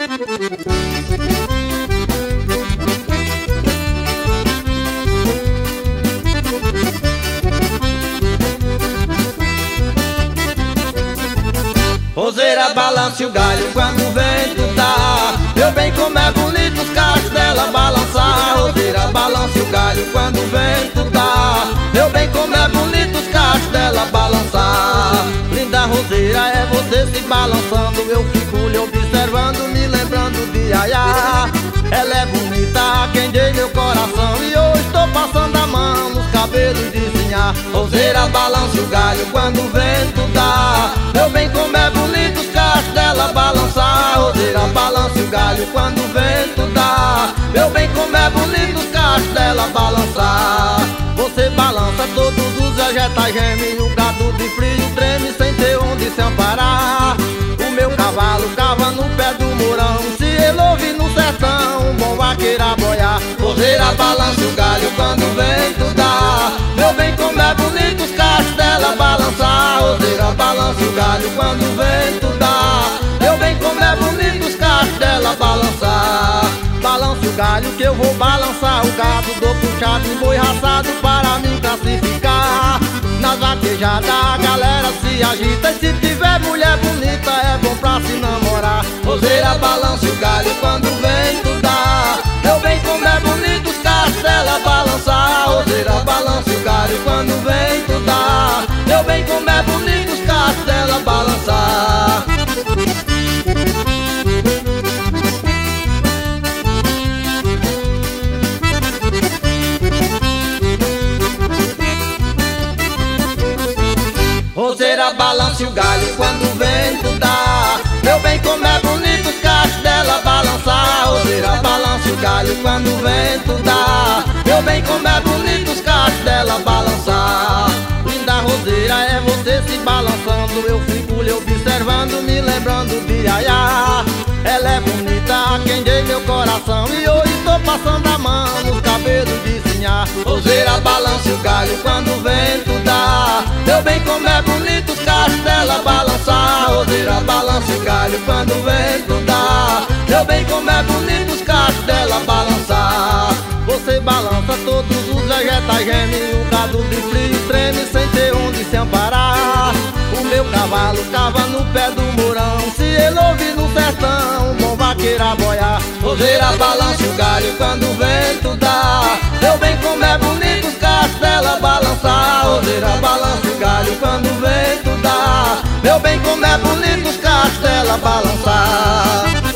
Roseira balança o galho quando o vento dá. Meu bem, como é bonito os cachos dela balançar. Roseira balança o galho quando o vento dá. Meu bem, como é bonito os cachos dela balançar. Linda roseira, é você se balançando. Eu fico lhe observando, me lembrando de Ayá. Ela é bonita, aquendei meu coração. E eu estou passando a mão nos cabelos de Sinhá. Roseira balança o galho quando o vento dá. Meu bem, como é bonito os cachos dela balançar. Roseira balança o galho quando o vento dá. Meu bem, como é bonito os cachos dela balançar. Você balança, todos os vegetais gemem. O gado de frio treme sem ter onde se amparar. O meu cavalo cava no pé do mourão. Se ele ouvir no sertão, um bom vaqueiro a boiar. Roseira balança o galho quando o vento dá. Meu bem, como é bonito os cachos dela balançar. Roseira balança o galho quando o vento dá. Meu bem, como é bonito os cachos dela balançar. Balança o galho que eu vou balançar o gado. Dou puxado em boi raçado para me classificar. Nas vaquejadas a galera se agita. E se tiver mulher bonita é bom pra se namorar. Roseira balança o galho quando o vento dá. Meu bem, como é bonito os cachos dela balançar. Roseira balança o galho quando o vento dá. Meu bem, como é bonito os cachos dela balançar. Roseira balança o galho quando o vento dá. Meu bem, como é bonito os cachos dela balançar. Roseira balança o galho quando o vento dá. Meu bem, como é bonito os cachos dela balançar. Linda roseira, é você se balançando. Eu fico lhe observando, me lembrando de Ayá. Ela é bonita, aquendei meu coração. E hoje estou passando a mão nos cabelos de Sinhá. Roseira balança o galho quando o vento dá. Meu bem, como é bonito os cachos dela balançar. Roseira balança o galho quando o vento dá. Meu bem, como é bonito os cachos dela balançar. Você balança, todos os vegetais gemem. O gado de frio treme sem ter onde se amparar. O meu cavalo cava no pé do mourão. Se ele ouvir no sertão, um bom vaqueiro a boiar. Roseira balança o galho quando o vento dá. Meu bem, como é bonito os cachos dela balançar. Roseira balança o galho quando o vento dá. Meu bem, como é bonito os cachos dela balançar.